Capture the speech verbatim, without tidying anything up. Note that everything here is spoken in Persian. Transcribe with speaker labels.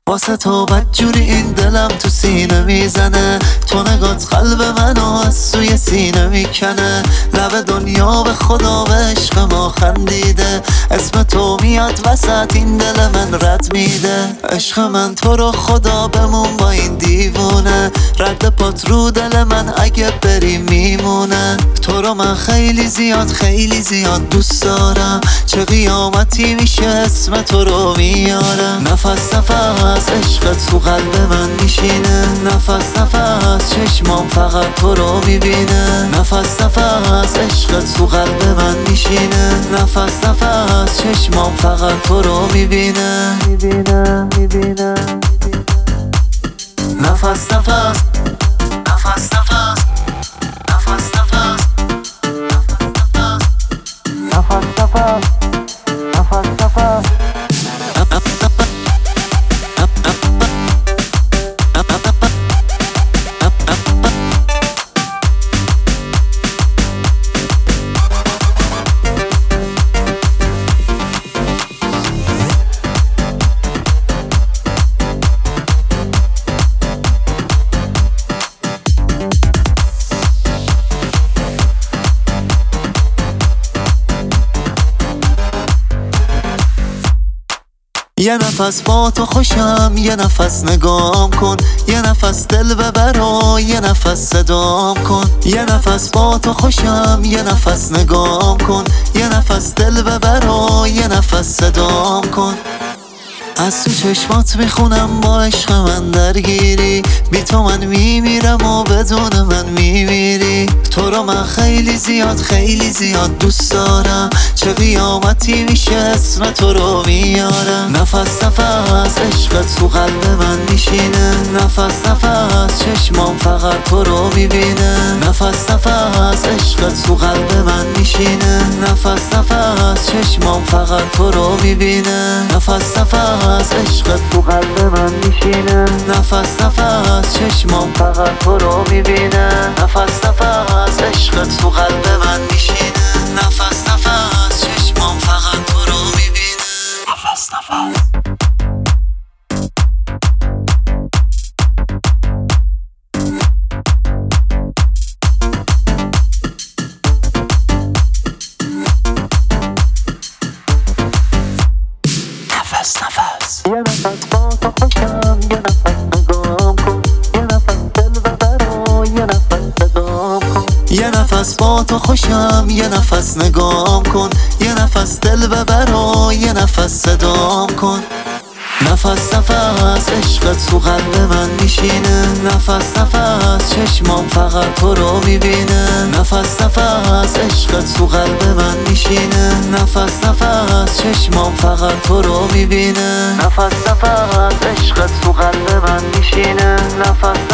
Speaker 1: واسه تو بدجوری این دلم تو سینه میزنه، تو نگات قلب منو از سوی سینه میکنه. لب دنیا به خدا به عشق ما خندیده، اسم تو میاد وسط این دل من رد میده. عشق من تو رو خدا بمون با این دیوونه، رد پات رو دل من اگه بری میمونه. تو رو من خیلی زیاد خیلی زیاد دوست دارم، چه قیامتی میشه اسم تو رو میارم. نفس نفس عشقت تو قلب من میشینه، نفس نفس چشمام فقط تو رو میبینه. نفس نفس عشقت تو قلب من میشینه، نفس نفس چشمام فقط تو رو میبینه میبینه میبینه. نفس نفس نفس نفس نفس نفس نفس نفس نفس نفس. یه نفس با تو خوشم، یه نفس نگام کن، یه نفس دل ببر و یه نفس صدام کن. یه نفس با تو خوشم، یه نفس نگام کن، یه نفس دل ببر و یه نفس صدام کن. از تو چشمات میخونم با عشق من درگیری، بی تو من میمیرم و بدون من میمیری. تو رو من خیلی زیاد خیلی زیاد دوست دارم، چه قیامتی میشه اسم تو رو میارم. نفس نفس عشقت تو قلب من میشینه، نفس نفس چشمام فقط تو رو میبینه. نفس نفس عشقت تو قلب من میشینه، نفس نفس چشمام فقط تو رو میبینه. نفس نفس عشقت تو قلب من میشینه، نفس نفس چشمام فقط تو رو میبینه. نفس نفس عشقت تو قلب من میشینه، نفس نفس چشمام فقط تو رو میبینه. نفس نفس نفس نفس. یه نفس با تو خوشم، یه نفس نگام کن، یه نفس دل ببر و یه نفس صدام کن. یه نفس با تو خوشم، یه نفس نگام کن، یه نفس دل ببر و یه نفس صدام کن. نفس نفس عشقت تو قلب من میشینه، نفس نفس چشمام فقط تو رو میبینه. نفس نفس عشقت تو قلب من میشینه، نفس نفس چشمام فقط تو رو میبینه. نفس نفس عشقت تو قلب من میشینه، نفس